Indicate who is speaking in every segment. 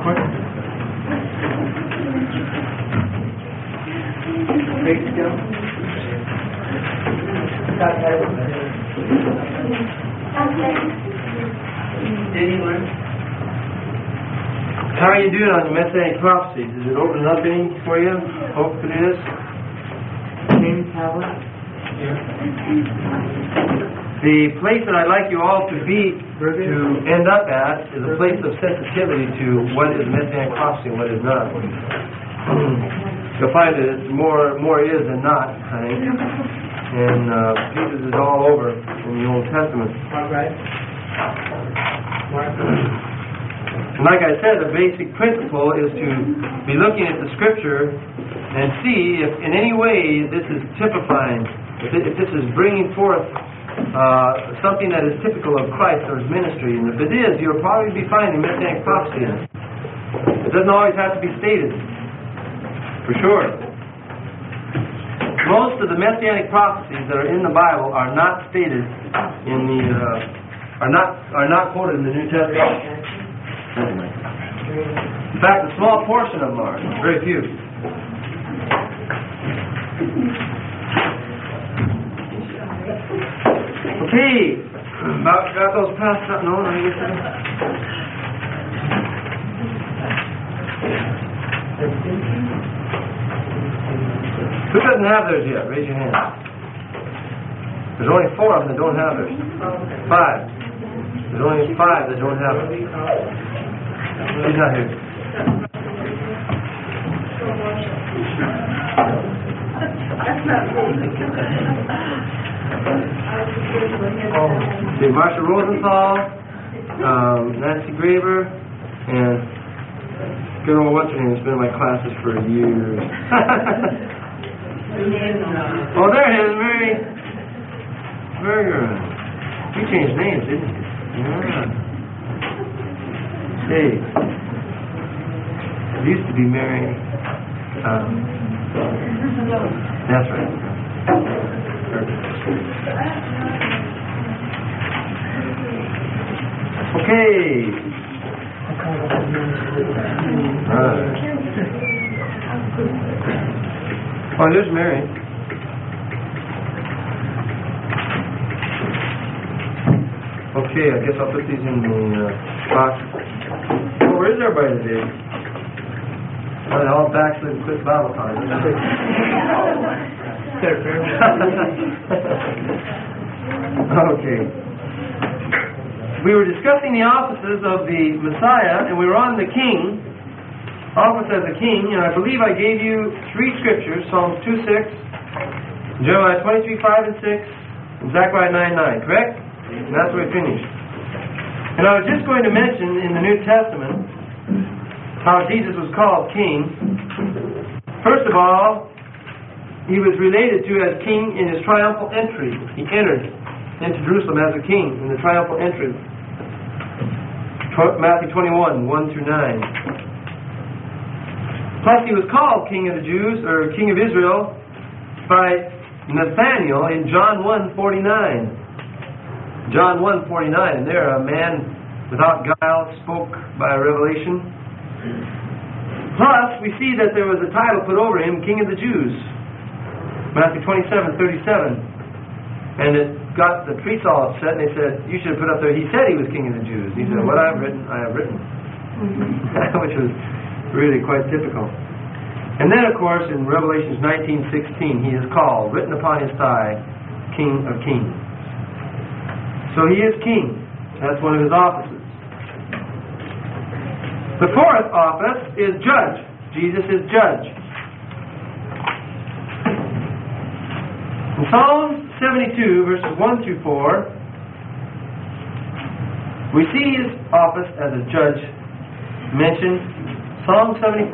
Speaker 1: quick. Big still. How are you doing on the Messianic prophecies? Is it opening up any for you? Hope it is. James Howard? Yeah. The place that I'd like you all to be, to end up at, is a place of sensitivity to what is Messianic prophecy and what is not. You'll find that it's more is than not, I think. And Jesus is all over in the Old Testament. All right. And like I said, the basic principle is to be looking at the Scripture and see if in any way this is typifying, if this is bringing forth something that is typical of Christ or His ministry. And if it is, you'll probably be finding Messianic prophecy in it. It doesn't always have to be stated, for sure. Most of the Messianic prophecies that are in the Bible are not stated in the are not quoted in the New Testament. In fact, a small portion of them are. Very few. Okay. Got those passed up? No? Who doesn't have theirs yet? Raise your hand. There's only 4 of them that don't have theirs. 5. There's only 5 that don't have it. He's not here. Okay, Marsha Rosenthal, Nancy Graver, and good old what's her name has been in my classes for years. Oh, there it is, Mary. Very good. You changed names, didn't you? Yeah. Hey. It used to be Mary. That's right. Okay. Oh, there's Mary. Okay, I guess I'll put these in the box. Oh, where is everybody today? Oh, they all backslid and quit Bible college. Okay. We were discussing the offices of the Messiah, and we were on the King, office as a King, and I believe I gave you 3 scriptures, Psalms 2:6, Jeremiah 23:5 and 6, and Zechariah 9:9, correct? And that's where we finished. And I was just going to mention in the New Testament how Jesus was called King. First of all, He was related to as King in His triumphal entry. He entered into Jerusalem as a King in the triumphal entry. Matthew 21, 1-9. Plus, He was called King of the Jews, or King of Israel, by Nathanael in John 1:49. John 1:49, and there a man without guile spoke by revelation. Plus, we see that there was a title put over Him, King of the Jews. Matthew 27:37. And it got the priests all upset, and they said, you should have put up there, He said He was King of the Jews. He said, what I have written, I have written. Which was really quite typical. And then, of course, in Revelation 19:16, He is called, written upon His thigh, King of Kings. So He is King. That's one of His offices. The 4th office is Judge. Jesus is Judge. In Psalm 72, verses 1-4, we see His office as a judge mentioned. Psalm 72,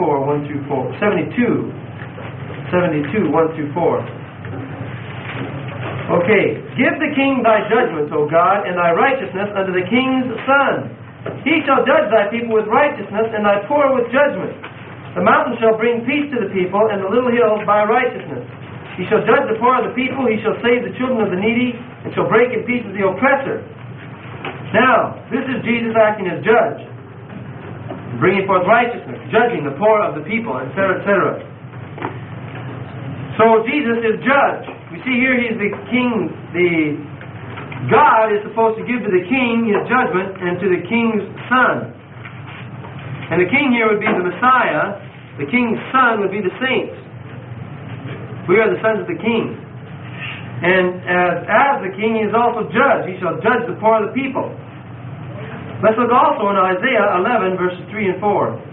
Speaker 1: 1-4. Okay. Give the king thy judgments, O God, and thy righteousness unto the king's son. He shall judge thy people with righteousness, and thy poor with judgment. The mountains shall bring peace to the people, and the little hills by righteousness. He shall judge the poor of the people, He shall save the children of the needy, and shall break in pieces the oppressor. Now, this is Jesus acting as judge. bringing forth righteousness, judging the poor of the people, etc., etc. So Jesus is judge. We see here He's the king. God is supposed to give to the king His judgment and to the king's son. And the king here would be the Messiah. The king's son would be the saints. We are the sons of the king. And as the king, He is also judge. He shall judge the poor of the people. Let's look also in Isaiah 11, verses 3 and 4.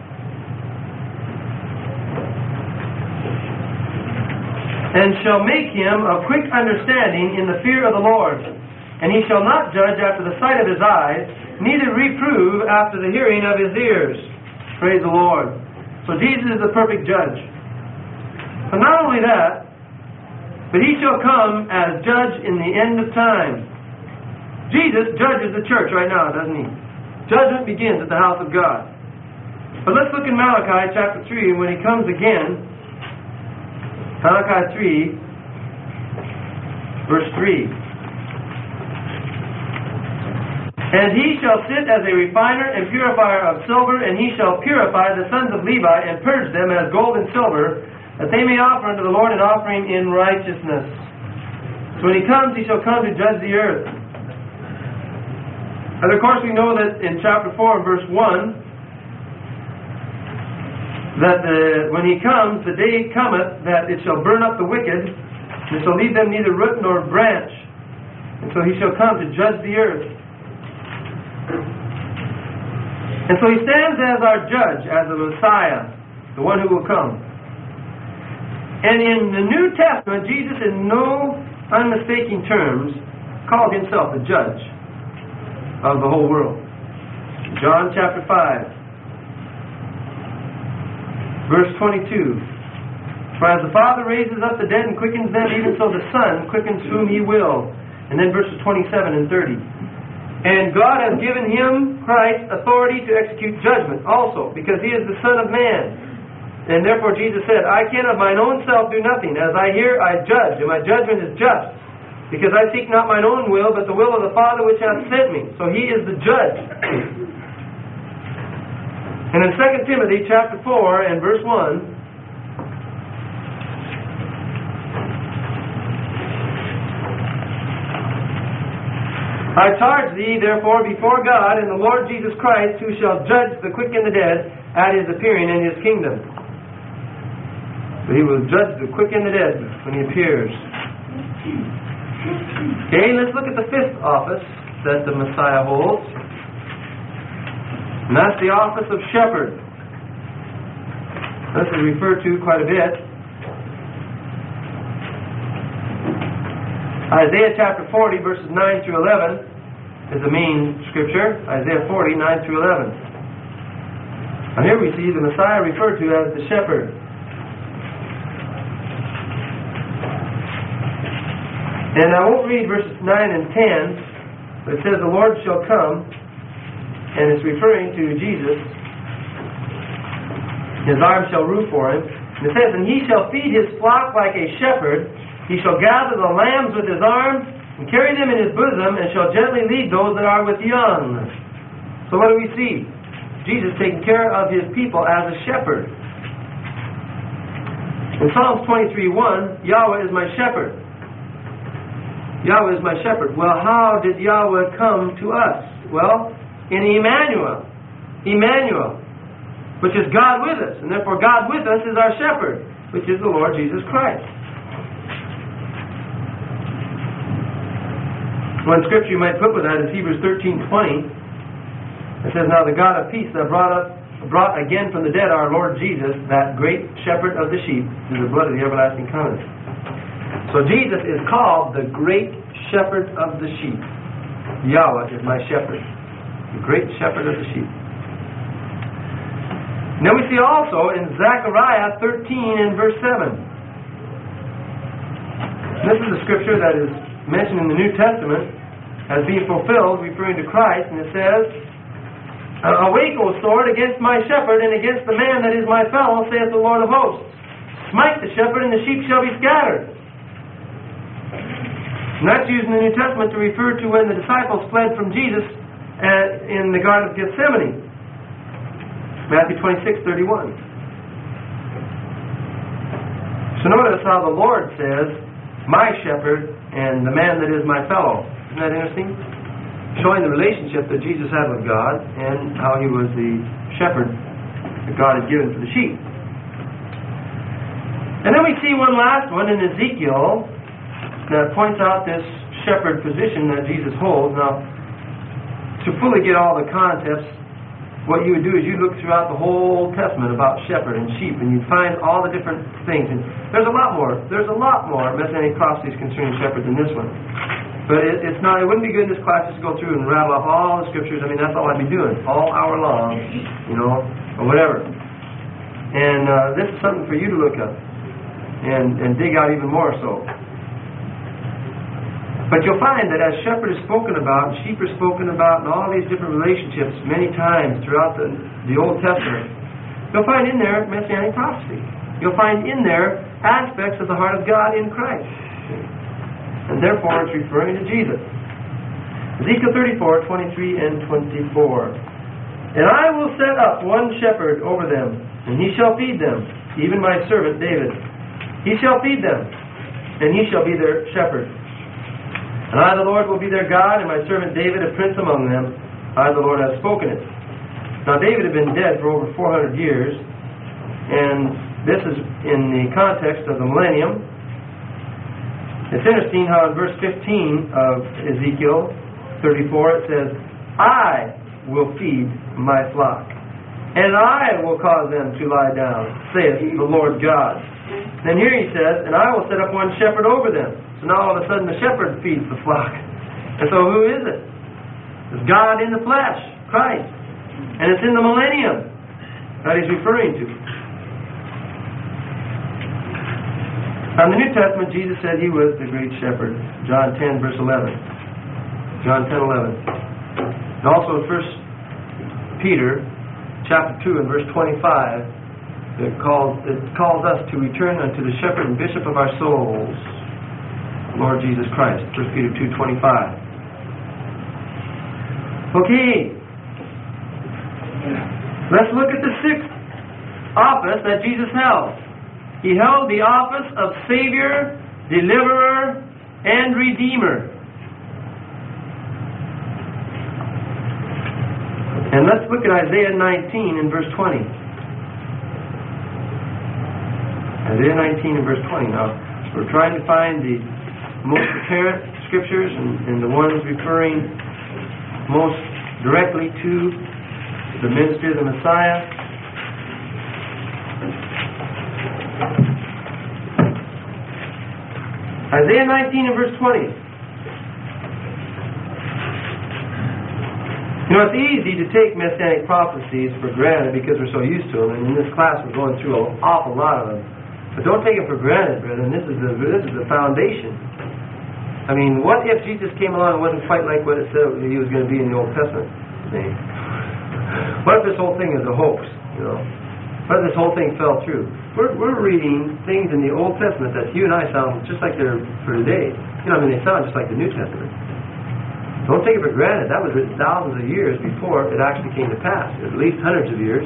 Speaker 1: And shall make him of quick understanding in the fear of the Lord. And he shall not judge after the sight of his eyes, neither reprove after the hearing of his ears. Praise the Lord. So Jesus is the perfect judge. But not only that, but He shall come as judge in the end of time. Jesus judges the church right now, doesn't He? Judgment begins at the house of God. But let's look in Malachi chapter 3, when He comes again. Malachi 3, verse 3. And He shall sit as a refiner and purifier of silver, and He shall purify the sons of Levi, and purge them as gold and silver, that they may offer unto the Lord an offering in righteousness. So when He comes, He shall come to judge the earth. And of course we know that in chapter 4 and verse 1, that when He comes, the day cometh that it shall burn up the wicked, and it shall leave them neither root nor branch. And so He shall come to judge the earth. And so He stands as our judge, as the Messiah, the one who will come. And in the New Testament, Jesus in no unmistaking terms called Himself the judge of the whole world. John chapter 5. Verse 22, for as the Father raises up the dead and quickens them, even so the Son quickens whom He will. And then verses 27 and 30. And God has given Him, Christ, authority to execute judgment also, because He is the Son of Man. And therefore Jesus said, I can of mine own self do nothing. As I hear, I judge, and my judgment is just. Because I seek not mine own will, but the will of the Father which hath sent me. So He is the judge. And in 2 Timothy chapter 4 and verse 1, I charge thee therefore before God and the Lord Jesus Christ, who shall judge the quick and the dead at His appearing in His kingdom. So He will judge the quick and the dead when He appears. Okay, let's look at the fifth office that the Messiah holds. And that's the office of shepherd. This is referred to quite a bit. Isaiah chapter 40, verses 9 through 11 is the main scripture. Isaiah 40, 9 through 11. And here we see the Messiah referred to as the shepherd. And I won't read verses 9 and 10, but it says, the Lord shall come. And it's referring to Jesus. His arm shall rule for Him. And it says, and He shall feed His flock like a shepherd. He shall gather the lambs with His arm, and carry them in His bosom, and shall gently lead those that are with young. So what do we see? Jesus taking care of His people as a shepherd. In Psalms 23:1, Yahweh is my shepherd. Yahweh is my shepherd. Well, how did Yahweh come to us? Well, in Emmanuel, which is God with us. And therefore God with us is our shepherd, which is the Lord Jesus Christ. One scripture you might put with that is Hebrews 13:20. It says, now the God of peace that brought again from the dead our Lord Jesus, that great shepherd of the sheep, through the blood of the everlasting covenant. So Jesus is called the great shepherd of the sheep. Yahweh is my shepherd. The great shepherd of the sheep. Now we see also in Zechariah 13 and verse 7. This is a scripture that is mentioned in the New Testament as being fulfilled, referring to Christ, and it says, awake, O sword, against my shepherd, and against the man that is my fellow, saith the Lord of hosts. Smite the shepherd, and the sheep shall be scattered. And that's used in the New Testament to refer to when the disciples fled from Jesus in the Garden of Gethsemane. Matthew 26:31. So notice how the Lord says, my shepherd and the man that is my fellow. Isn't that interesting? Showing the relationship that Jesus had with God and how he was the shepherd that God had given for the sheep. And then we see one last one in Ezekiel that points out this shepherd position that Jesus holds. Now, to fully get all the concepts, what you would do is you look throughout the whole Testament about shepherd and sheep, and you find all the different things. And there's a lot more Messianic prophecies concerning shepherds than this one. But it's not. It wouldn't be good in this class just to go through and rattle off all the scriptures. I mean, that's all I'd be doing all hour long, or whatever. And this is something for you to look up and dig out even more so. But you'll find that as shepherd is spoken about, and sheep are spoken about, and all these different relationships many times throughout the Old Testament, you'll find in there Messianic prophecy. You'll find in there aspects of the heart of God in Christ. And therefore it's referring to Jesus. Ezekiel 34:23 and 24. And I will set up one shepherd over them, and he shall feed them, even my servant David. He shall feed them, and he shall be their shepherd. And I, the Lord, will be their God, and my servant David a prince among them. I, the Lord, have spoken it. Now, David had been dead for over 400 years, and this is in the context of the millennium. It's interesting how in verse 15 of Ezekiel 34 it says, I will feed my flock, and I will cause them to lie down, saith the Lord God. Then here he says, and I will set up one shepherd over them. So now all of a sudden the shepherd feeds the flock. And so who is it? It's God in the flesh, Christ. And it's in the millennium that he's referring to. Now in the New Testament, Jesus said he was the great shepherd. John 10, verse 11. John 10:11. And also in 1 Peter chapter 2 and verse 25, it calls us to return unto the shepherd and bishop of our souls, Lord Jesus Christ. 1 Peter 2:25. Okay. Let's look at the sixth office that Jesus held. He held the office of Savior, Deliverer, and Redeemer. And let's look at Isaiah 19 and verse 20. Isaiah 19 and verse 20. Now, we're trying to find the most apparent scriptures and the ones referring most directly to the ministry of the Messiah. Isaiah 19 and verse 20. It's easy to take Messianic prophecies for granted because we're so used to them, and in this class we're going through an awful lot of them. But don't take it for granted, brethren. This is the foundation. I mean, what if Jesus came along and wasn't quite like what it said he was going to be in the Old Testament? What if this whole thing is a hoax? What if this whole thing fell through? We're reading things in the Old Testament that you and I sound just like they're for today. They sound just like the New Testament. Don't take it for granted. That was written thousands of years before it actually came to pass, at least hundreds of years.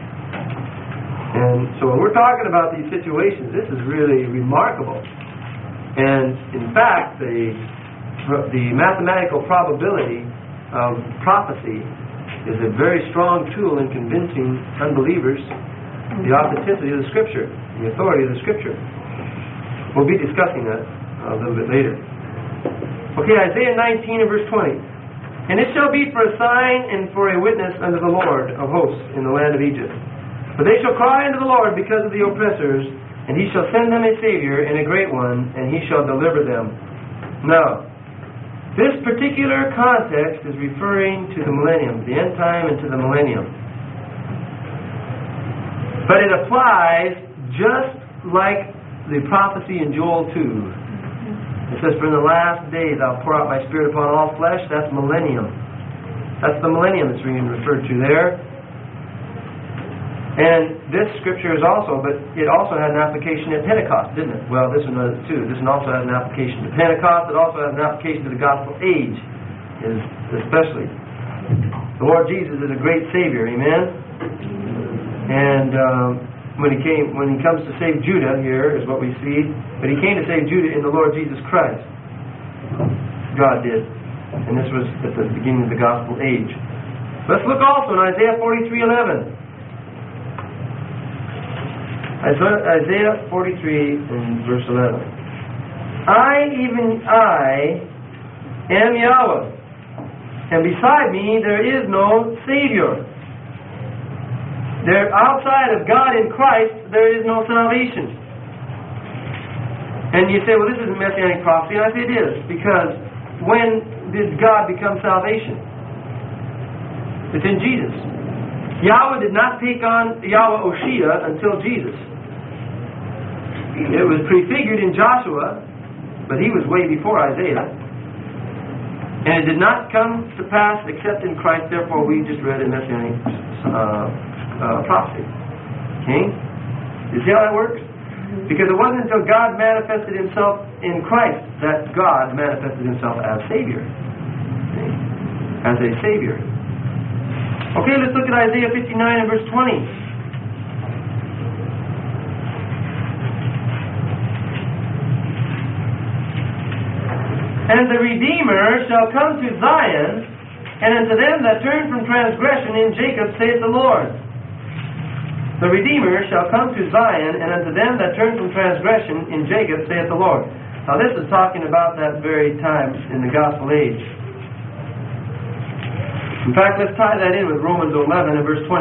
Speaker 1: And so when we're talking about these situations, this is really remarkable. And in fact, the mathematical probability of prophecy is a very strong tool in convincing unbelievers the authenticity of the Scripture, the authority of the Scripture. We'll be discussing that a little bit later. Okay, Isaiah 19 and verse 20. And it shall be for a sign and for a witness unto the Lord of hosts in the land of Egypt. For they shall cry unto the Lord because of the oppressors, and he shall send them a Savior and a great one, and he shall deliver them. Now, this particular context is referring to the millennium, the end time and to the millennium. But it applies just like the prophecy in Joel 2. It says, for in the last days I'll pour out my Spirit upon all flesh. That's millennium. That's the millennium that's being referred to there. And this scripture is also, but it also had an application at Pentecost, didn't it? Well, this one does too. This one also has an application to Pentecost. It also has an application to the gospel age, especially. The Lord Jesus is a great Savior, amen? And when he comes to save Judah, here is what we see. But he came to save Judah in the Lord Jesus Christ. God did. And this was at the beginning of the gospel age. Let's look also in Isaiah 43:11. Isaiah 43 and verse 11. Even I, am Yahweh, and beside me there is no Savior. There, outside of God in Christ, there is no salvation. And you say, well, this isn't Messianic prophecy. And I say it is, because when did God become salvation? It's in Jesus. Yahweh did not take on Yahweh Oshia until Jesus. It was prefigured in Joshua, but he was way before Isaiah. And it did not come to pass except in Christ. Therefore, we just read a Messianic prophecy. Okay? You see how that works? Because it wasn't until God manifested himself in Christ that God manifested himself as Savior. Okay? As a Savior. Okay, let's look at Isaiah 59 and verse 20. And the Redeemer shall come to Zion, and unto them that turn from transgression in Jacob, saith the Lord. The Redeemer shall come to Zion, and unto them that turn from transgression in Jacob, saith the Lord. Now this is talking about that very time in the gospel age. In fact, let's tie that in with Romans 11 and verse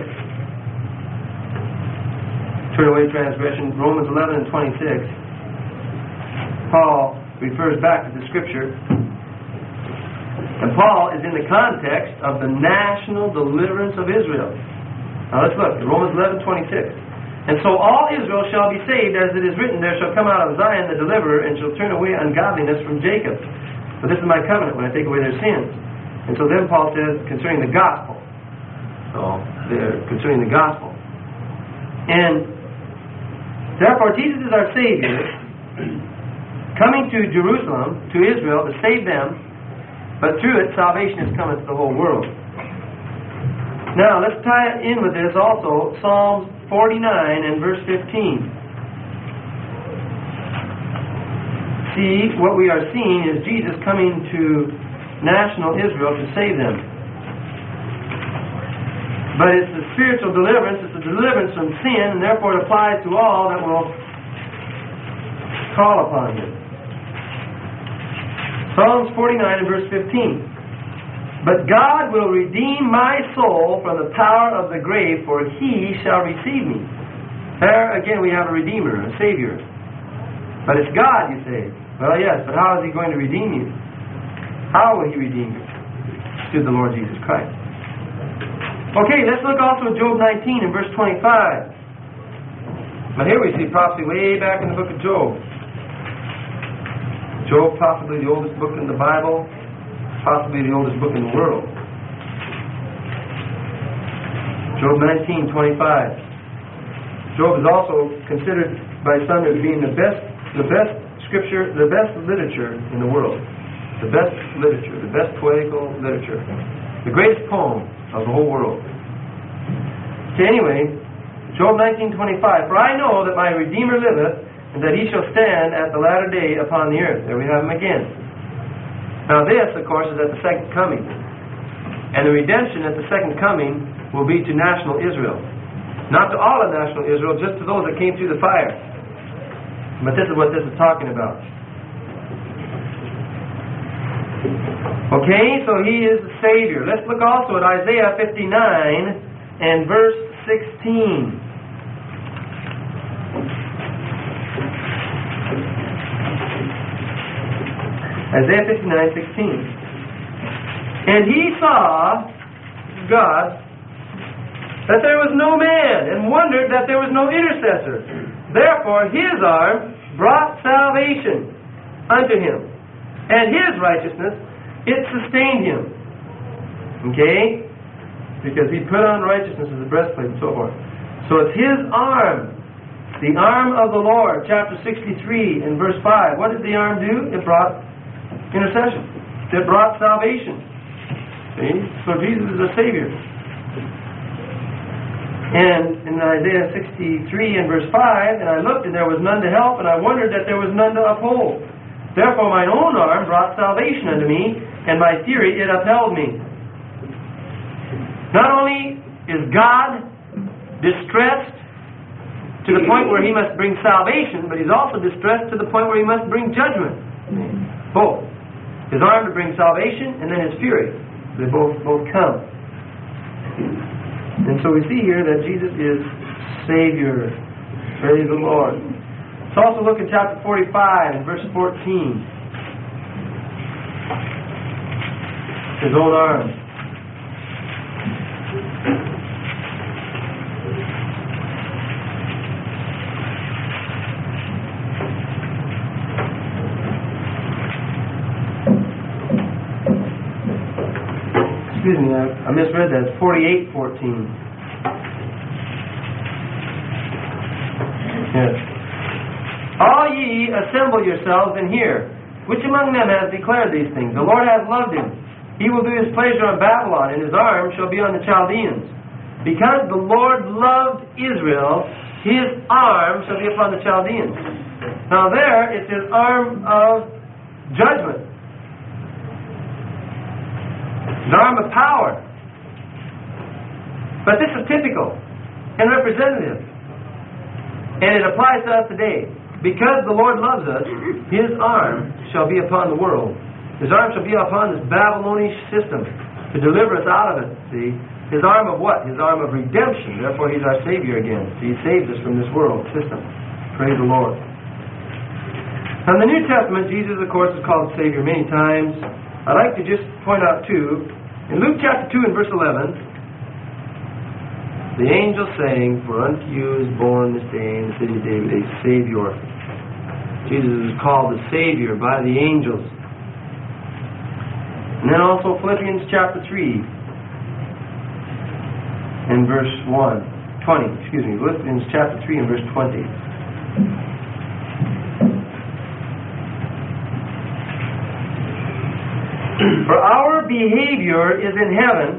Speaker 1: 26. Turn away transgression, Romans 11 and 26. Paul refers back to the Scripture. And Paul is in the context of the national deliverance of Israel. Now let's look at Romans 11:26. And so all Israel shall be saved, as it is written, there shall come out of Zion the deliverer, and shall turn away ungodliness from Jacob. But this is my covenant, when I take away their sins. And so then Paul says concerning the gospel. So concerning the gospel. And therefore Jesus is our Savior, coming to Jerusalem, to Israel, to save them, but through it salvation is coming to the whole world. Now let's tie it in with this also, Psalms 49 and verse 15. See, what we are seeing is Jesus coming to national Israel to save them. But it's a spiritual deliverance, it's a deliverance from sin, and therefore it applies to all that will call upon him. Psalms 49 and verse 15. But God will redeem my soul from the power of the grave, for he shall receive me. There again we have a Redeemer, a Savior. But it's God, you say. Well, yes, but how is he going to redeem you? How will he redeem you? Through the Lord Jesus Christ. Okay, let's look also at Job 19 and verse 25. But here we see prophecy way back in the book of Job. Job, possibly the oldest book in the Bible, possibly the oldest book in the world. Job 19:25. Job is also considered by some as being the best scripture, the best literature in the world. The best literature, the best poetical literature. The greatest poem of the whole world. Okay, anyway, Job 19:25. For I know that my Redeemer liveth, and that he shall stand at the latter day upon the earth. There we have him again. Now this, of course, is at the second coming. And the redemption at the second coming will be to national Israel. Not to all of national Israel, just to those that came through the fire. But this is what this is talking about. Okay, so he is the Savior. Let's look also at Isaiah 59 and verse 16. Isaiah 59:16. And he saw, God, that there was no man, and wondered that there was no intercessor. Therefore his arm brought salvation unto him, and his righteousness, it sustained him. Okay? Because he put on righteousness as a breastplate and so forth. So it's his arm, the arm of the Lord, chapter 63 and verse 5. What did the arm do? It brought intercession. It brought salvation. See? So Jesus is a Savior. And in Isaiah 63 and verse 5, and I looked, and there was none to help, and I wondered that there was none to uphold. Therefore mine own arm brought salvation unto me, and my theory it upheld me. Not only is God distressed to the point where He must bring salvation, but He's also distressed to the point where He must bring judgment. Both. His arm to bring salvation, and then His fury. They both come. And so we see here that Jesus is Savior. Praise the Lord. Let's also look at chapter 45 and verse 14. His own arm. Excuse me, I misread that. It's 48:14. Yes. All ye assemble yourselves and hear. Which among them hath declared these things? The Lord hath loved him. He will do His pleasure on Babylon, and His arm shall be on the Chaldeans. Because the Lord loved Israel, His arm shall be upon the Chaldeans. Now there, it's His arm of judgment. His arm of power. But this is typical and representative. And it applies to us today. Because the Lord loves us, His arm shall be upon the world. His arm shall be upon this Babylonish system to deliver us out of it. See? His arm of what? His arm of redemption. Therefore He's our Savior again. So He saves us from this world system. Praise the Lord. Now in the New Testament, Jesus, of course, is called Savior many times. I'd like to just point out two. In Luke chapter 2 and verse 11, the angel saying, "For unto you is born this day in the city of David a Savior." Jesus is called the Savior by the angels. And then also Philippians chapter 3 and verse 20. Philippians chapter 3 and verse 20. For our behavior is in heaven,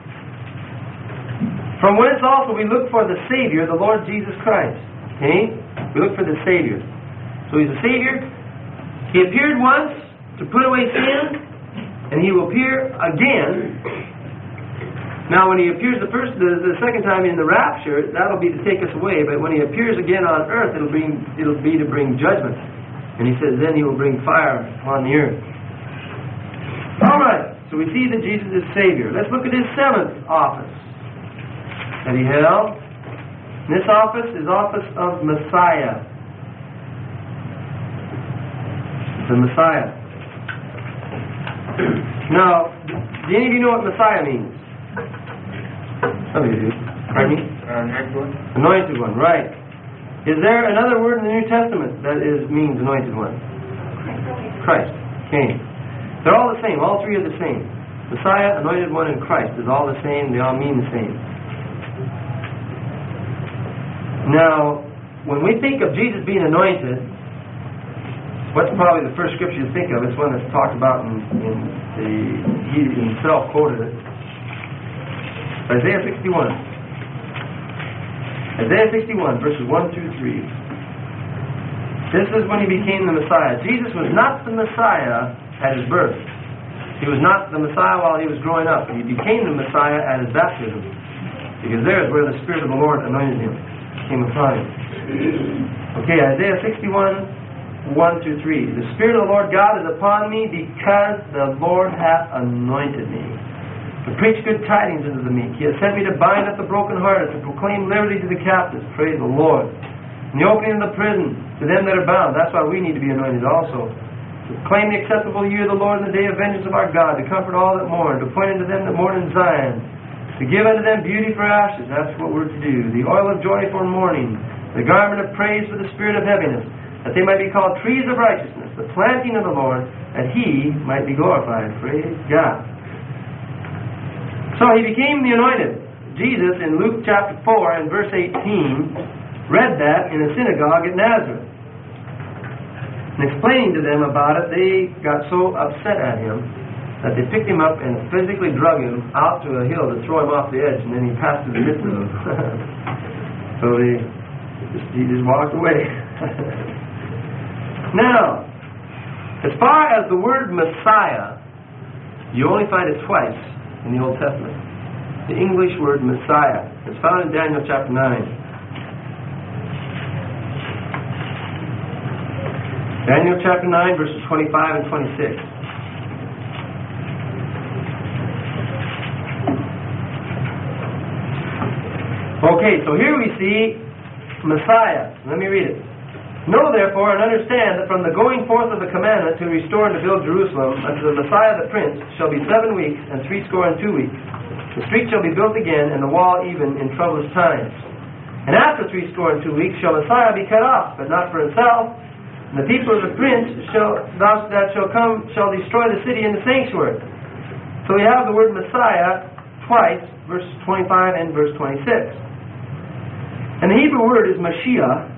Speaker 1: from whence also we look for the Savior, the Lord Jesus Christ. Okay? We look for the Savior. So He's a Savior. He appeared once to put away sin, and He will appear again. Now when He appears the second time in the rapture, that'll be to take us away. But when He appears again on earth, it'll be to bring judgment. And He says then He will bring fire upon the earth. Alright, so we see that Jesus is Savior. Let's look at His seventh office that He held. And this office is office of Messiah. The Messiah. Now, do any of you know what Messiah means? Some of you do. Pardon me?
Speaker 2: Anointed one.
Speaker 1: Anointed one, right. Is there another word in the New Testament that means anointed one? Christ. Okay. They're all the same. All three are the same. Messiah, Anointed One, and Christ is all the same. They all mean the same. Now, when we think of Jesus being anointed, what's probably the first scripture you think of? It's one that's talked about he himself quoted it. Isaiah 61. Isaiah 61, verses 1 through 3. This is when He became the Messiah. Jesus was not the Messiah at His birth. He was not the Messiah while He was growing up. He became the Messiah at His baptism. Because there is where the Spirit of the Lord anointed Him. Came upon Him. Okay, Isaiah 61, 1 through 3. The Spirit of the Lord God is upon me because the Lord hath anointed me to preach good tidings unto the meek. He has sent me to bind up the brokenhearted, to proclaim liberty to the captives. Praise the Lord. And the opening of the prison to them that are bound. That's why we need to be anointed also. To proclaim the acceptable year of the Lord and the day of vengeance of our God, to comfort all that mourn, to point unto them that mourn in Zion, to give unto them beauty for ashes. That's what we're to do. The oil of joy for mourning, the garment of praise for the spirit of heaviness, that they might be called trees of righteousness, the planting of the Lord, that He might be glorified. Praise God. So He became the anointed. Jesus, in Luke chapter 4 and verse 18, read that in a synagogue at Nazareth. And explaining to them about it, they got so upset at Him that they picked him up and physically drug him out to a hill to throw him off the edge, and then he passed through the midst of them. So he just walked away. Now, as far as the word Messiah, you only find it twice in the Old Testament. The English word Messiah. It's found in Daniel chapter 9. Daniel chapter 9, verses 25 and 26. Okay, so here we see Messiah. Let me read it. Know therefore and understand that from the going forth of the commandment to restore and to build Jerusalem unto the Messiah the Prince shall be 7 weeks and 62 weeks. The street shall be built again, and the wall even in troublous times. And after 62 weeks shall Messiah be cut off, but not for himself. And the people of the Prince that shall come shall destroy the city and the sanctuary. So we have the word Messiah twice, verse 25 and verse 26. And the Hebrew word is Mashiach.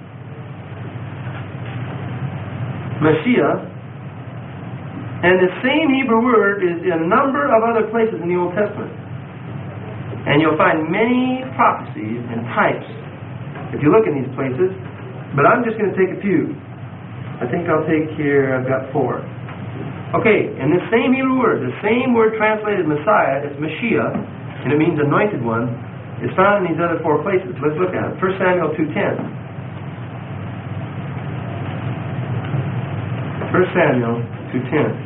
Speaker 1: Mashiach. And the same Hebrew word is in a number of other places in the Old Testament. And you'll find many prophecies and types if you look in these places. But I'm just going to take a few. I think I'll take here, I've got 4. Okay, and this same Hebrew word, the same word translated Messiah, is Mashiach, and it means anointed one. It's found in these other 4 places. Let's look at it. 1 Samuel 2:10. 1 Samuel 2:10.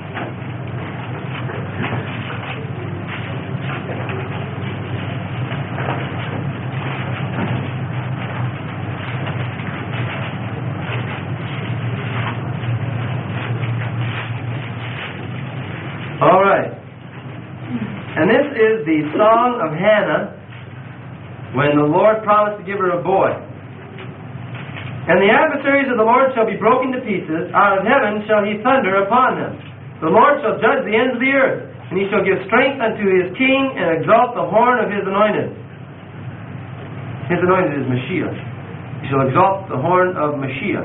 Speaker 1: All right. And this is the song of Hannah, when the Lord promised to give her a boy. And the adversaries of the Lord shall be broken to pieces. Out of heaven shall he thunder upon them. The Lord shall judge the ends of the earth. And he shall give strength unto his king, and exalt the horn of his anointed. His anointed is Mashiach. He shall exalt the horn of Mashiach,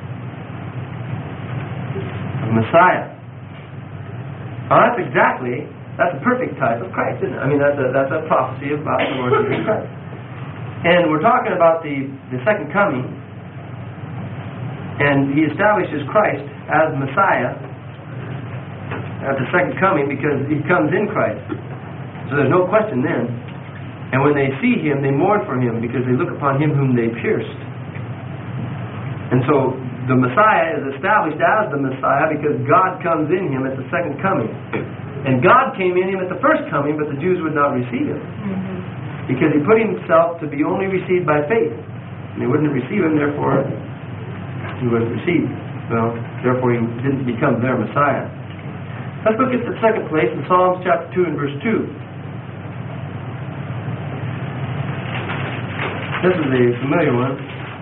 Speaker 1: of Messiah. Now that's a perfect type of Christ, isn't it? I mean, that's a prophecy about the Lord Jesus Christ. And we're talking about the second coming, and he establishes Christ as Messiah at the second coming because he comes in Christ. So there's no question then. And when they see him, they mourn for him because they look upon him whom they pierced. And so the Messiah is established as the Messiah because God comes in him at the second coming. And God came in him at the first coming, but the Jews would not receive him. Because he put himself to be only received by faith. And they wouldn't receive him, therefore he wasn't received. Well, therefore he didn't become their Messiah. Let's look at the second place in Psalms chapter 2 and verse 2. This is a familiar one.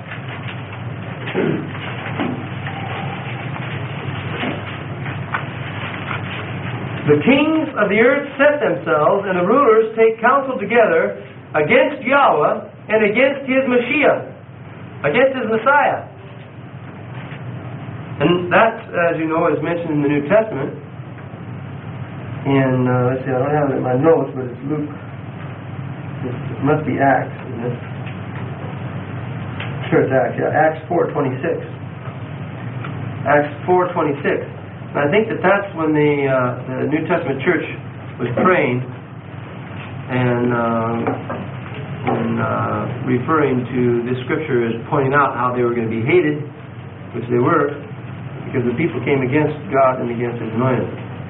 Speaker 1: The kings of the earth set themselves, and the rulers take counsel together against Yahweh and against his Mashiach, against his Messiah. And that, as you know, is mentioned in the New Testament. In, let's see, I don't have it in my notes, but it's Luke. It must be Acts, isn't it? Sure, it's Acts. Yeah, Acts 4:26. Acts 4:26. And I think that's when the New Testament church was praying and referring to this scripture as pointing out how they were going to be hated, which they were, because the people came against God and against his anointed.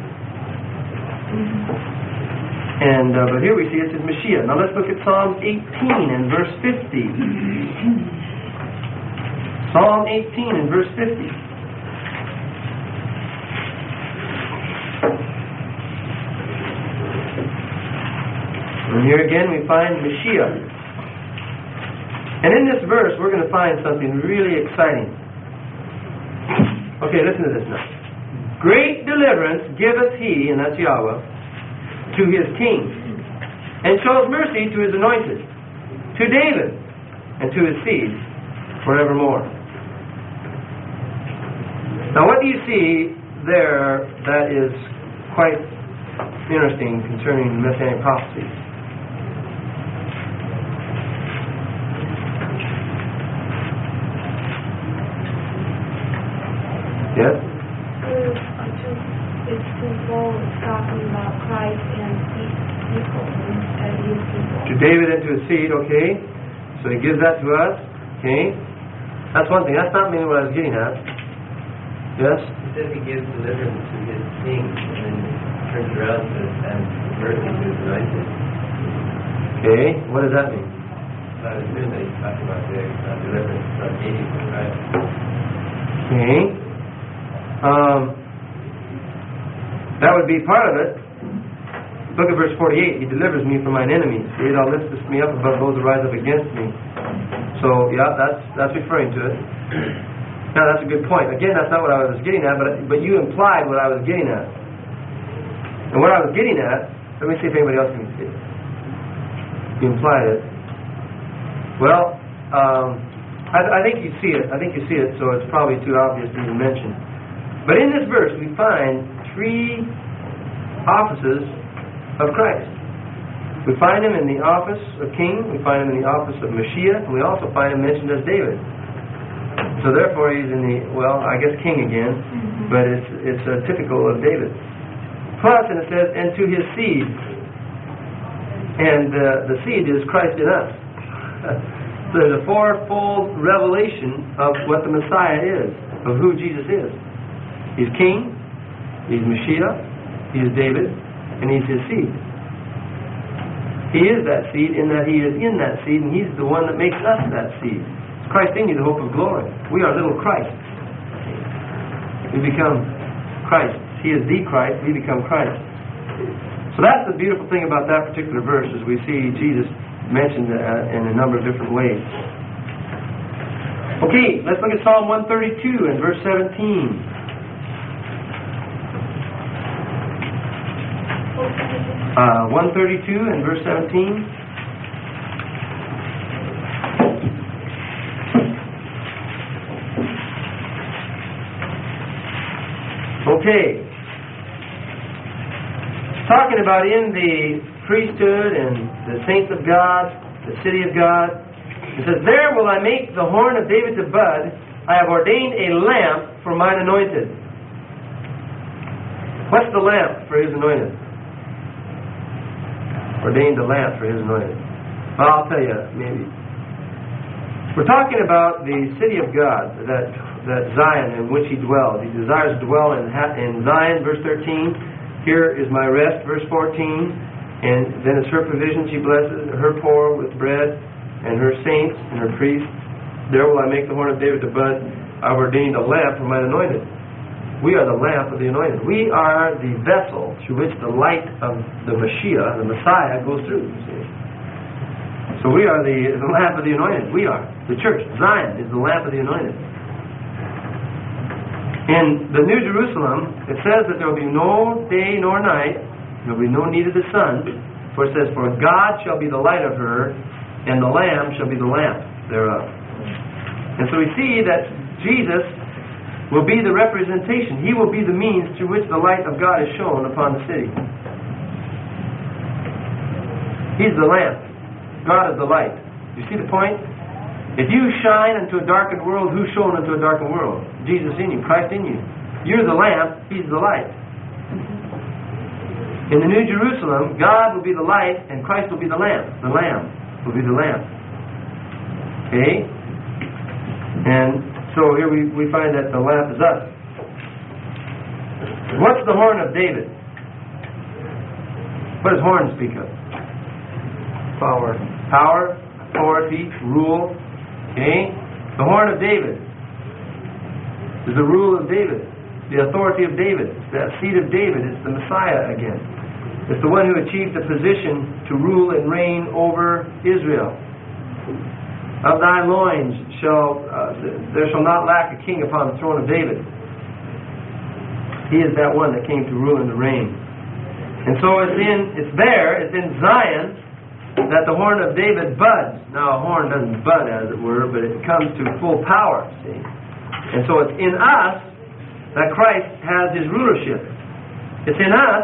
Speaker 1: And but here we see it says Mashiach. Now let's look at Psalm 18 and verse 50. Psalm 18 and verse 50. And here again we find Mashiach. And in this verse we're going to find something really exciting. Okay, listen to this now. Great deliverance giveth he, and that's Yahweh, to his king, and shows mercy to his anointed, to David, and to his seed, forevermore. Now what do you see there that is quite interesting concerning Messianic prophecy. Yes?
Speaker 2: It's twofold. It's talking about Christ and people, and his people.
Speaker 1: To David and to his seed, okay. So he gives that to us, okay. That's one thing. That's not mainly what I was getting at. Yes?
Speaker 3: He says he gives deliverance to his king, and then turns around and mercy to his anointed.
Speaker 1: Okay. What does that mean?
Speaker 3: So I assume that he's talking about the deliverance from Hades and Christ.
Speaker 1: Okay. That would be part of it. Look at verse 48. He delivers me from mine enemies. Yea, thou liftest me up above those that rise up against me. So, yeah, that's referring to it. Now, that's a good point. Again, that's not what I was getting at, but you implied what I was getting at. And what I was getting at, let me see if anybody else can see it. You implied it. Well, I think you see it. I think you see it, so it's probably too obvious to even mention. But in this verse, we find three offices of Christ. We find him in the office of king, we find him in the office of Mashiach, and we also find him mentioned as David. So therefore he's in the, well, I guess king again, but it's typical of David. Plus, and it says, and to his seed. And the seed is Christ in us. So there's a fourfold revelation of what the Messiah is, of who Jesus is. He's king, he's Mashiach, he is David, and he's his seed. He is that seed in that he is in that seed, and he's the one that makes us that seed. It's Christ in you, the hope of glory. We are little Christs. We become Christ. He is the Christ, we become Christ. So that's the beautiful thing about that particular verse, is we see Jesus mentioned in a number of different ways. Okay, let's look at Psalm 132 and verse 17. 132 and verse 17. Okay. It's talking about in the priesthood and the saints of God, the city of God. It says, there will I make the horn of David to bud. I have ordained a lamp for mine anointed. What's the lamp for his anointed? Ordained a lamp for his anointed. Well, I'll tell you, maybe. We're talking about the city of God, that Zion in which he dwells. He desires to dwell in Zion, verse 13. Here is my rest, verse 14. And then it's her provision she blesses, her poor with bread, and her saints and her priests. There will I make the horn of David to bud. I've ordained a lamp for mine anointed. We are the lamp of the anointed. We are the vessel through which the light of the Mashiach, the Messiah, goes through. See? So we are the lamp of the anointed. We are. The church, Zion, is the lamp of the anointed. In the New Jerusalem, it says that there will be no day nor night, there will be no need of the sun, for it says, for God shall be the light of her, and the Lamb shall be the lamp thereof. And so we see that Jesus will be the representation. He will be the means through which the light of God is shown upon the city. He's the lamp. God is the light. You see the point? If you shine into a darkened world, who's shown into a darkened world? Jesus in you, Christ in you. You're the lamp, he's the light. In the New Jerusalem, God will be the light and Christ will be the lamp. The Lamb will be the lamp. Okay? And so here we find that the lamp is us. What's the horn of David? What does horn speak of?
Speaker 3: Power.
Speaker 1: Power, authority, rule. Okay? The horn of David is the rule of David, the authority of David. It's that seed of David. It's the Messiah again. It's the one who achieved the position to rule and reign over Israel. Of thy loins there shall not lack a king upon the throne of David. He is that one that came to rule and to reign. And so it's in Zion that the horn of David buds. Now a horn doesn't bud, as it were, but it comes to full power, see. And so it's in us that Christ has his rulership. It's in us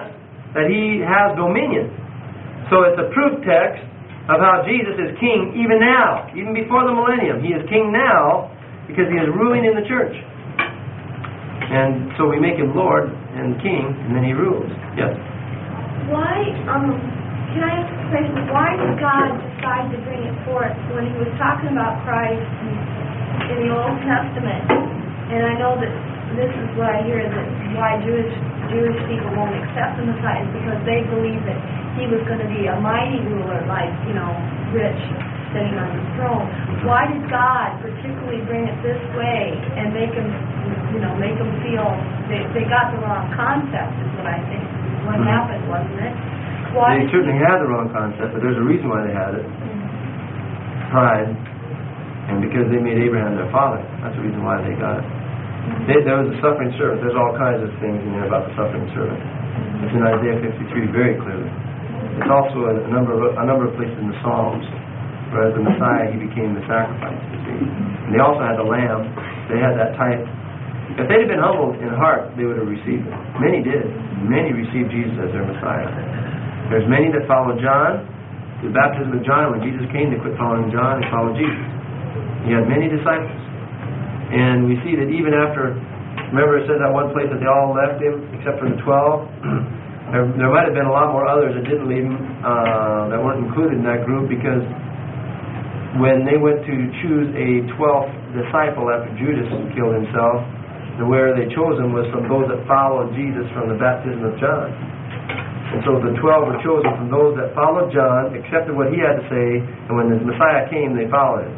Speaker 1: that He has dominion. So it's a proof text of how Jesus is king even now, even before the millennium. He is king now because He is ruling in the church. And so we make Him Lord and King, and then He rules. Yes?
Speaker 2: Why, can I ask a question? Why did God decide to bring it forth when He was talking about Christ in the Old Testament? And I know that this is what I hear, that why Jewish people won't accept the Messiah is because they believe that He was going to be a mighty ruler, like, rich, sitting on the throne. Why did God particularly bring it this way and make them feel they got the wrong concept? Is what I think what happened, wasn't it? Why
Speaker 1: they certainly had the wrong concept, but there's a reason why they had it. Pride, and because they made Abraham their father. That's the reason why they got it. There was a suffering servant. There's all kinds of things in there about the suffering servant. It's in Isaiah 53 very clearly. It's also a number of places in the Psalms where as the Messiah He became the sacrifice. You see. And they also had the Lamb. They had that type. If they'd have been humbled in heart, they would have received it. Many did. Many received Jesus as their Messiah. There's many that followed John. The baptism of John, when Jesus came, they quit following John and followed Jesus. He had many disciples. And we see that even after, remember it said that one place that they all left Him, except for the 12. There might have been a lot more others that didn't leave Him, that weren't included in that group, because when they went to choose a 12th disciple after Judas killed himself, where they chose him was from those that followed Jesus from the baptism of John. And so the 12 were chosen from those that followed John, accepted what he had to say, and when the Messiah came, they followed Him.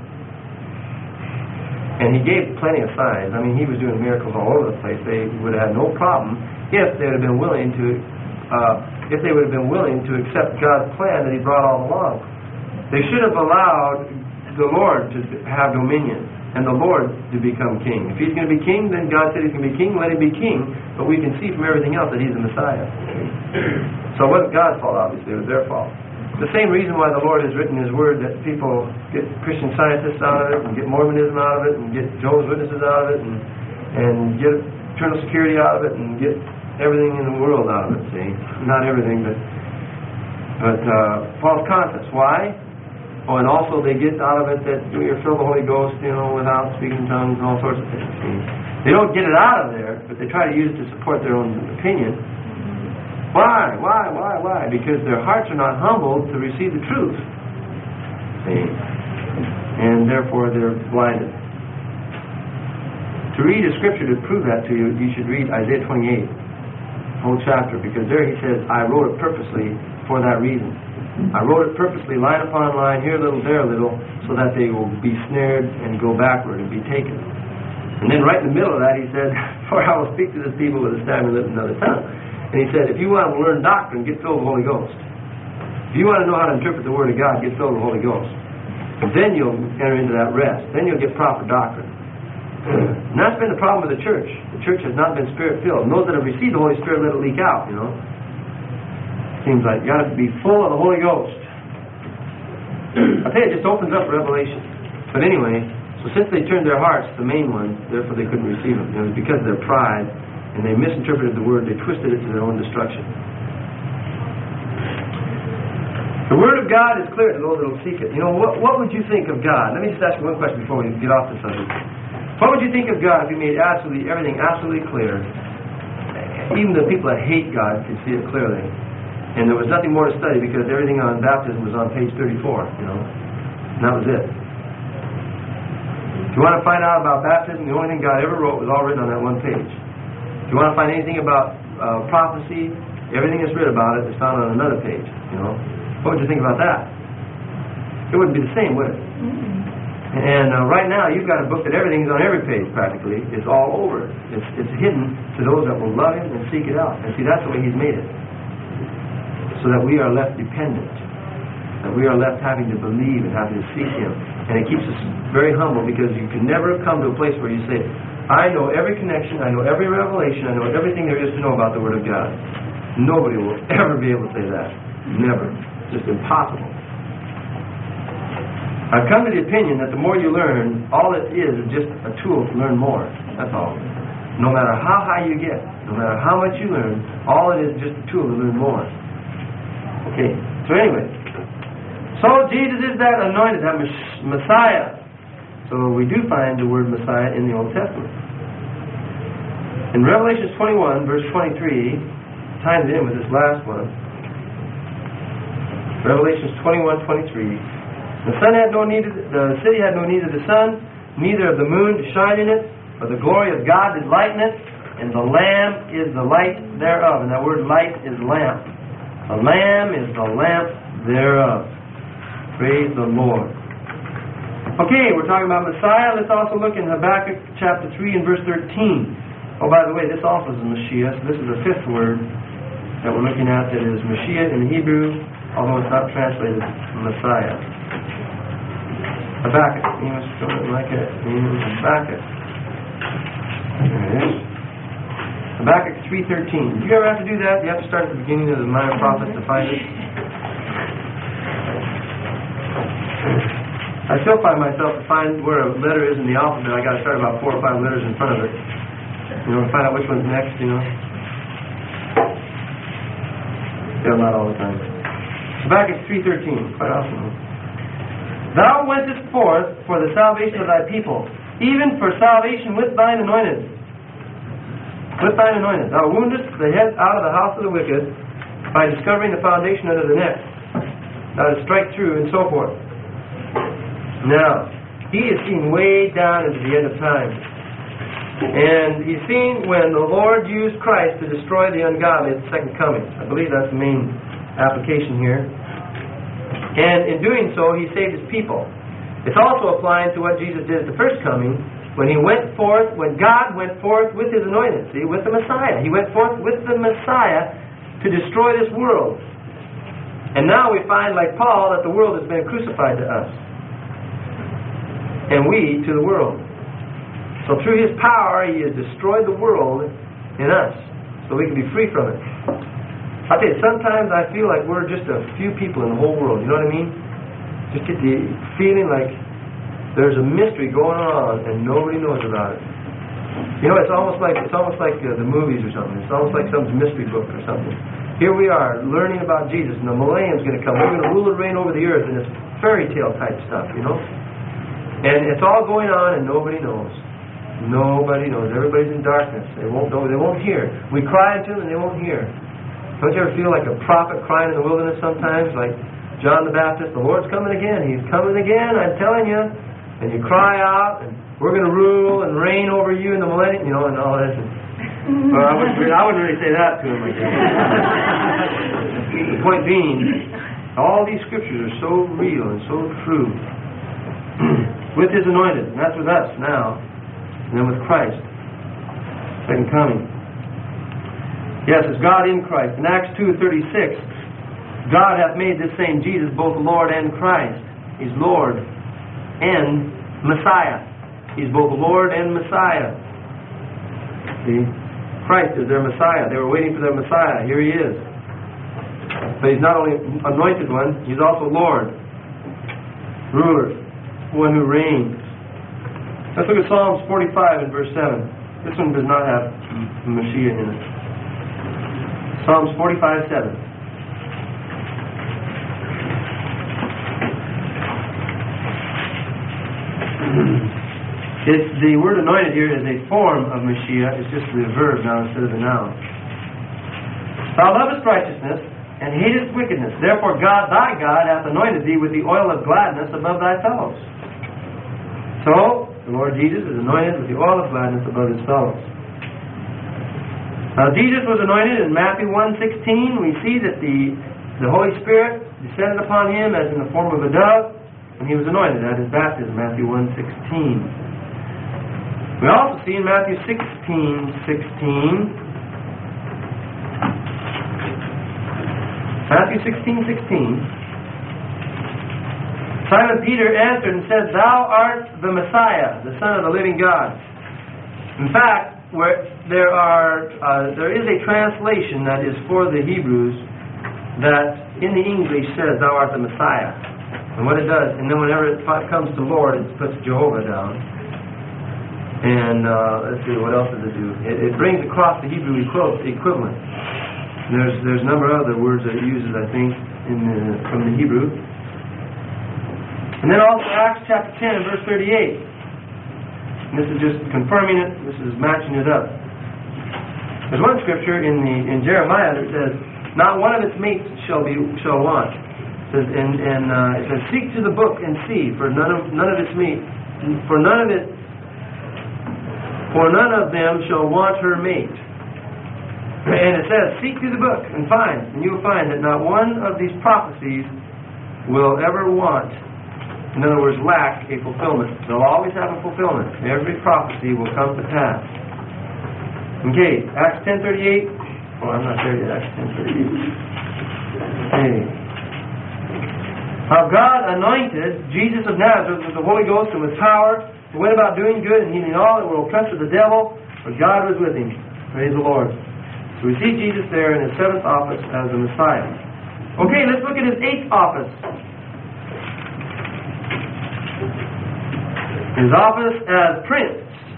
Speaker 1: And He gave plenty of signs. I mean, He was doing miracles all over the place. They would have had no problem if they would have been willing to, accept God's plan that He brought all along. They should have allowed the Lord to have dominion and the Lord to become king. If He's going to be king, then God said He's going to be king. Let Him be king. But we can see from everything else that He's the Messiah. So it wasn't God's fault, obviously. It was their fault. The same reason why the Lord has written His Word, that people get Christian Scientists out of it, and get Mormonism out of it, and get Jehovah's Witnesses out of it, and get eternal security out of it, and get everything in the world out of it, see? Not everything, but false concepts. Why? Oh, and also they get out of it that you're filled with the Holy Ghost, without speaking tongues and all sorts of things, see? They don't get it out of there, but they try to use it to support their own opinion. Why? Because their hearts are not humbled to receive the truth. See? And therefore they're blinded. To read a scripture to prove that to you, you should read Isaiah 28, whole chapter, because there He says, I wrote it purposely for that reason. I wrote it purposely, line upon line, here a little, there a little, so that they will be snared and go backward and be taken. And then right in the middle of that He said, for I will speak to this people with a stammering lip and another tongue. And He said, if you want to learn doctrine, get filled with the Holy Ghost. If you want to know how to interpret the Word of God, get filled with the Holy Ghost. And then you'll enter into that rest. Then you'll get proper doctrine. And that's been the problem with the church. The church has not been Spirit-filled. And those that have received the Holy Spirit, let it leak out, Seems like you got to be full of the Holy Ghost. I tell you, it just opens up revelation. But anyway, so since they turned their hearts to the main one, therefore they couldn't receive Him. It was because of their pride. And they misinterpreted the Word. They twisted it to their own destruction. The Word of God is clear to those that will seek it. What would you think of God? Let me just ask you one question before we get off the subject. What would you think of God if He made everything absolutely clear? Even the people that hate God could see it clearly. And there was nothing more to study because everything on baptism was on page 34, And that was it. If you want to find out about baptism, the only thing God ever wrote was all written on that one page. If you want to find anything about prophecy, everything that's written about it is found on another page, What would you think about that? It wouldn't be the same, would it? And right now, you've got a book that everything's on every page, practically. It's all over. It's hidden to those that will love Him and seek it out. And see, that's the way He's made it. So that we are left dependent. That we are left having to believe and having to seek Him. And it keeps us very humble, because you can never come to a place where you say, I know every connection, I know every revelation, I know everything there is to know about the Word of God. Nobody will ever be able to say that. Never. It's just impossible. I've come to the opinion that the more you learn, all it is just a tool to learn more. That's all. No matter how high you get, no matter how much you learn, all it is just a tool to learn more. Okay, so anyway. So Jesus is that anointed, that Messiah. So we do find the word Messiah in the Old Testament. In Revelation 21, verse 23, ties in with this last one. Revelation 21:23. The city had no need of the sun, neither of the moon to shine in it, for the glory of God did lighten it, and the Lamb is the light thereof. And that word light is lamp. The Lamb is the lamp thereof. Praise the Lord. Okay, we're talking about Messiah. Let's also look in Habakkuk chapter 3 and verse 13. Oh, by the way, this also is Mashiach. So this is the fifth word that we're looking at that is Mashiach in Hebrew, although it's not translated Messiah. Habakkuk. You must show it like it. Habakkuk. There it is. Habakkuk 3:13. Do you ever have to do that? You have to start at the beginning of the minor prophets to find it? I still find myself to find where a letter is in the alphabet. I got to start about 4 or 5 letters in front of it. You know, to find out which one's next, you know. Yeah, not all the time. Habakkuk 3:13, quite often. Thou wentest forth for the salvation of thy people, even for salvation with thine anointed. With thine anointed. Thou woundest the head out of the house of the wicked by discovering the foundation under the neck. Thou didst strike through, and so forth. Now, he is seen way down into the end of time. And he's seen when the Lord used Christ to destroy the ungodly at the second coming. I believe that's the main application here. And in doing so, he saved his people. It's also applying to what Jesus did at the first coming, when he went forth, when God went forth with his anointed, see, with the Messiah. He went forth with the Messiah to destroy this world. And now we find, like Paul, that the world has been crucified to us. And we to the world. So through his power, he has destroyed the world in us, so we can be free from it. I tell you, sometimes I feel like we're just a few people in the whole world. You know what I mean? Just get the feeling like there's a mystery going on and nobody knows about it. You know, it's almost like the movies or something. It's almost like some mystery book or something. Here we are learning about Jesus, and the millennium's going to come. We're going to rule and reign over the earth, and it's fairy tale type stuff, you know. And it's all going on, and nobody knows. Nobody knows. Everybody's in darkness. They won't know. They won't hear. We cry to them, and they won't hear. Don't you ever feel like a prophet crying in the wilderness sometimes, like John the Baptist? The Lord's coming again. He's coming again. I'm telling you. And you cry out, and we're going to rule and reign over you in the millennium, you know, and all this. Well, I wouldn't really say that to him. Like that. The point being, all these scriptures are so real and so true. With his anointed, and that's with us now, and then with Christ, second coming. Yes, it's God in Christ. In Acts 2:36, God hath made this same Jesus both Lord and Christ. He's Lord and Messiah. He's both Lord and Messiah. See? Christ is their Messiah. They were waiting for their Messiah. Here he is. But he's not only anointed one, he's also Lord, ruler, one who reigns. Let's look at Psalms 45 and verse 7. This one does not have Mashiach in it. Psalms 45:7. The word anointed here is a form of Mashiach. It's just the verb now instead of the noun. Thou lovest righteousness and hatest wickedness. Therefore God, thy God, hath anointed thee with the oil of gladness above thy fellows. So, the Lord Jesus is anointed with the oil of gladness above his fellows. Now, Jesus was anointed in Matthew 1:16. We see that the Holy Spirit descended upon him as in the form of a dove, and he was anointed at his baptism, Matthew 1:16. We also see in Matthew 16:16. Matthew 16:16. Simon Peter answered and said, Thou art the Messiah, the Son of the living God. In fact, there is a translation that is for the Hebrews that in the English says, Thou art the Messiah. And what it does, and then whenever it comes to Lord, it puts Jehovah down. And let's see, what else does it do? It brings across the Hebrew equivalent. There's a number of other words that it uses, I think, from the Hebrew. And then also Acts chapter 10 and verse 38. And this is just confirming it. This is matching it up. There's one scripture in Jeremiah that says, "Not one of its mates shall want." It says, it says, "Seek to the book and see, for none of its mate, for none of them shall want her mate." And it says, "Seek through the book and find," and you will find that not one of these prophecies will ever want. In other words, lack a fulfillment. They'll always have a fulfillment. Every prophecy will come to pass. Okay, Acts 10:38. Well, I'm not there yet. Acts 10:38. Okay. How God anointed Jesus of Nazareth with the Holy Ghost and with power, who went about doing good and healing all that were oppressed of the devil, for God was with him. Praise the Lord. So we see Jesus there in his 7th office as the Messiah. Okay, let's look at his 8th office. His office as Prince.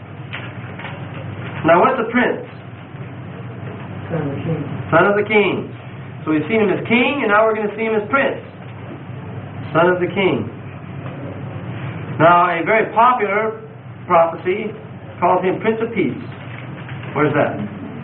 Speaker 1: Now, what's a Prince?
Speaker 4: Son of the King.
Speaker 1: Son of the King. So we've seen him as King, and now we're going to see him as Prince. Son of the King. Now, a very popular prophecy calls him Prince of Peace. Where's that?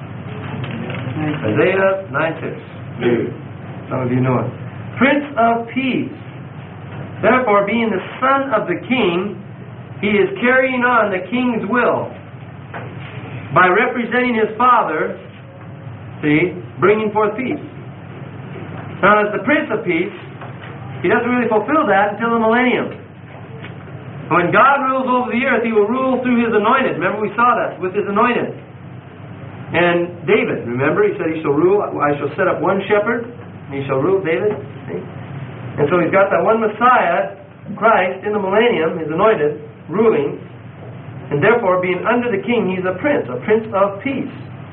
Speaker 1: Isaiah 9:6. Some of you know it. Prince of Peace. Therefore, being the son of the king, he is carrying on the king's will by representing his father, bringing forth peace. Now, as the Prince of Peace, he doesn't really fulfill that until the millennium. When God rules over the earth, he will rule through his anointed. Remember, we saw that with his anointed. And David, remember, he said, "He shall rule, I shall set up one shepherd, and he shall rule," David. See? And so he's got that one Messiah, Christ, in the millennium, his anointed, ruling, and therefore, being under the king, he's a Prince of Peace.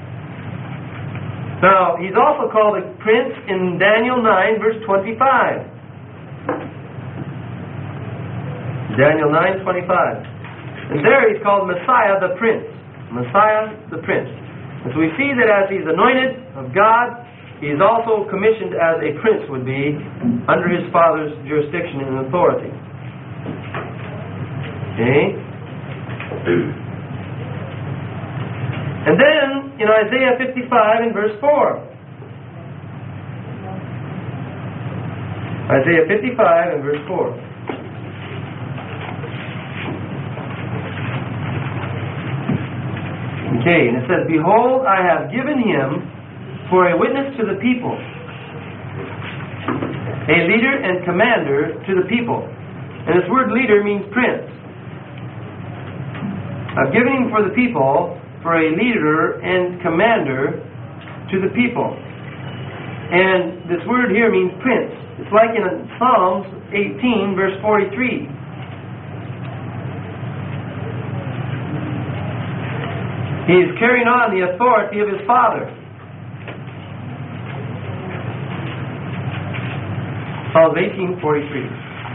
Speaker 1: Now, he's also called a Prince in Daniel 9, verse 25. Daniel 9:25. And there he's called Messiah the Prince. Messiah the Prince. And so we see that as he's anointed of God, he is also commissioned as a prince would be under his father's jurisdiction and authority. Okay? And then in Isaiah 55 and verse 4. Isaiah 55 and verse 4. Okay, and it says, "Behold, I have given him for a witness to the people, a leader and commander to the people." And this word leader means prince. I've given him for the people, for a leader and commander to the people. And this word here means prince. It's like in Psalms 18, verse 43. He is carrying on the authority of his father. Psalms 18:43.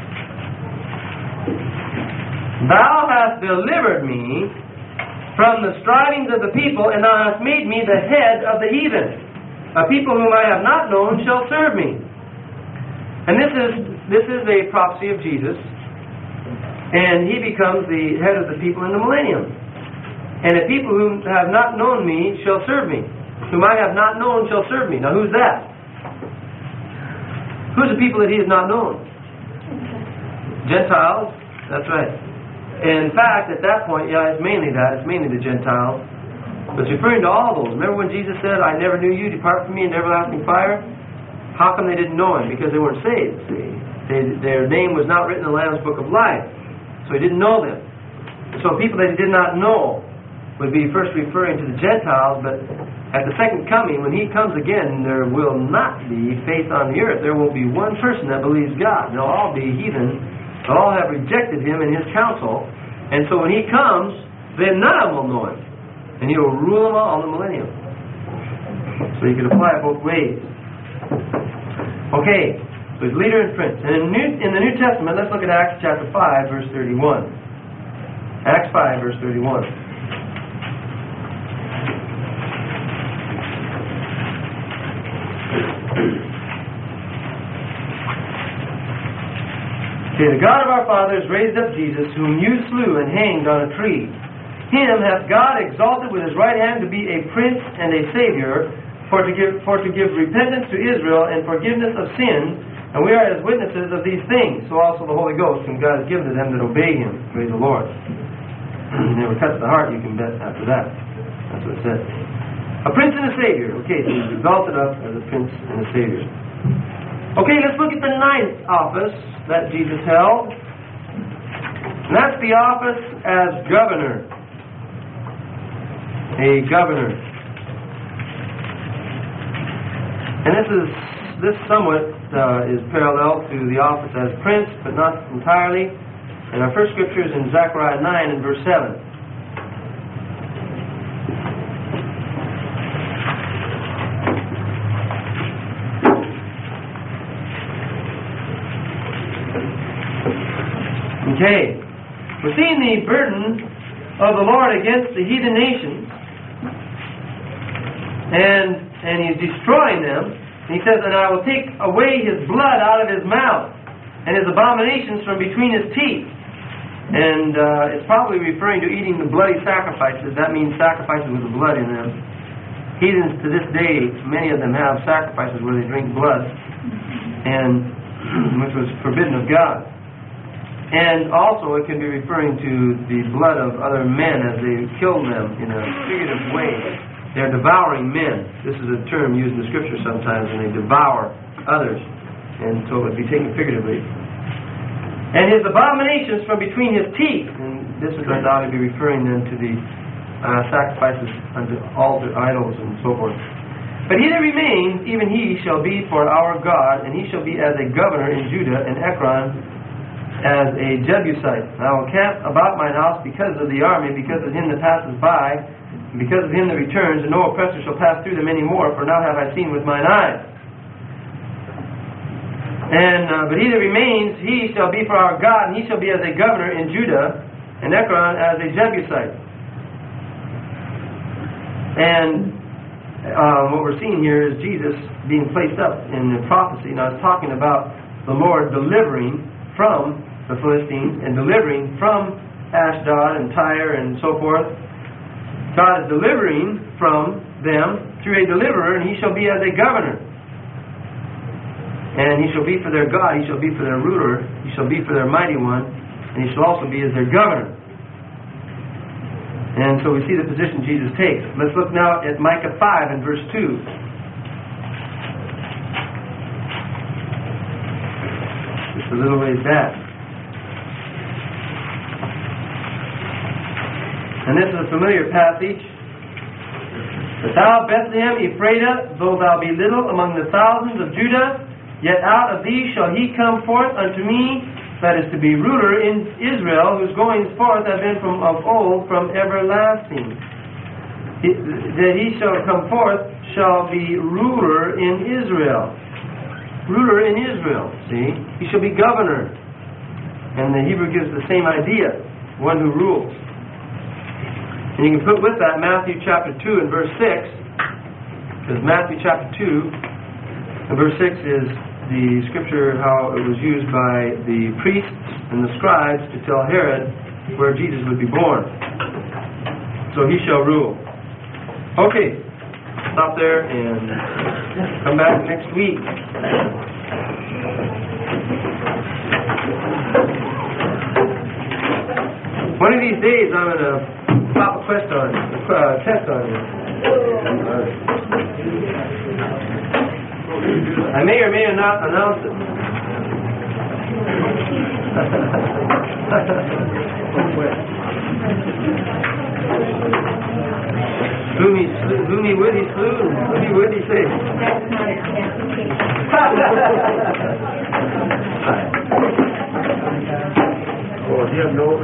Speaker 1: "Thou hast delivered me from the strivings of the people, and thou hast made me the head of the heathen. A people whom I have not known shall serve me." And this is a prophecy of Jesus, and he becomes the head of the people in the millennium. "And a people whom have not known me shall serve me." Whom I have not known shall serve me. Now, who's that? Who's the people that he has not known? Gentiles. That's right. In fact, at that point, it's mainly that. It's mainly the Gentiles. But it's referring to all those. Remember when Jesus said, "I never knew you, depart from me into everlasting fire"? How come they didn't know him? Because they weren't saved. See? Their name was not written in the Lamb's Book of Life. So he didn't know them. So people that he did not know would be first referring to the Gentiles, but at the second coming, when he comes again, there will not be faith on the earth. There will be one person that believes God. They'll all be heathen. They'll all have rejected him and his counsel. And so when he comes, then none of them will know him. And he will rule them all in the millennium. So you can apply it both ways. Okay, so he's leader and prince. And in the New Testament, let's look at Acts chapter 5, verse 31. Acts 5, verse 31. Okay, the God of our fathers raised up Jesus, whom you slew and hanged on a tree. Him hath God exalted with his right hand to be a prince and a savior, for to give repentance to Israel and forgiveness of sin. And we are as witnesses of these things. So also the Holy Ghost, whom God has given to them that obey him. Praise the Lord. Never touch the heart, you can bet after that. That's what it says. A prince and a savior. Okay, so he's exalted up as a prince and a savior. Okay, let's look at the ninth office that Jesus held. And that's the office as governor. A governor. And this somewhat is parallel to the office as prince, but not entirely. And our first scripture is in Zechariah 9 and verse 7. Okay, we're seeing the burden of the Lord against the heathen nations, and he's destroying them. And he says, and I will take away his blood out of his mouth, and his abominations from between his teeth. And it's probably referring to eating the bloody sacrifices. That means sacrifices with the blood in them. Heathens to this day, many of them have sacrifices where they drink blood, and which was forbidden of God. And also it can be referring to the blood of other men as they kill them in a figurative way. They're devouring men. This is a term used in the Scripture sometimes, and they devour others. And so it would be taken figuratively. And his abominations from between his teeth. And this is undoubtedly referring then to the sacrifices unto altar idols and so forth. But he that remains, even he shall be for our God, and he shall be as a governor in Judah and Ekron, as a Jebusite. And I will camp about mine house because of the army, because of him that passes by, and because of him that returns, and no oppressor shall pass through them any more, for now have I seen with mine eyes. And but he that remains, he shall be for our God, and he shall be as a governor in Judah, and Ekron as a Jebusite. And what we're seeing here is Jesus being placed up in the prophecy. Now it's talking about the Lord delivering from the Philistines and delivering from Ashdod and Tyre and so forth. God is delivering from them through a deliverer, and he shall be as a governor. And he shall be for their God, he shall be for their ruler, he shall be for their mighty one, and he shall also be as their governor. And so we see the position Jesus takes. Let's look now at Micah 5 and verse 2. Just a little ways back. And this is a familiar passage. But thou, Bethlehem Ephrathah, though thou be little among the thousands of Judah, yet out of thee shall he come forth unto me, that is to be ruler in Israel, whose goings forth have been from of old, from everlasting. That he shall come forth shall be ruler in Israel. Ruler in Israel, see? He shall be governor. And the Hebrew gives the same idea, one who rules. And you can put with that Matthew chapter 2 and verse 6, because Matthew chapter 2 and verse 6 is the scripture how it was used by the priests and the scribes to tell Herod where Jesus would be born. So he shall rule. Okay, stop there and come back next week. One of these days I'm going to pop a test on you. I may or may not announce it. Whom he would, he slew. Whom he would, he saved.
Speaker 2: That's not a
Speaker 1: Oh, do you have notes?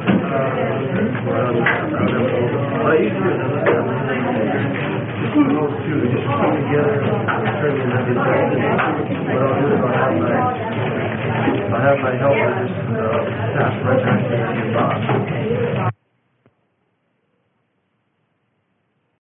Speaker 1: Those two, they just come together, turn in that what I'll do is I'll have my helper just pass right back to the box.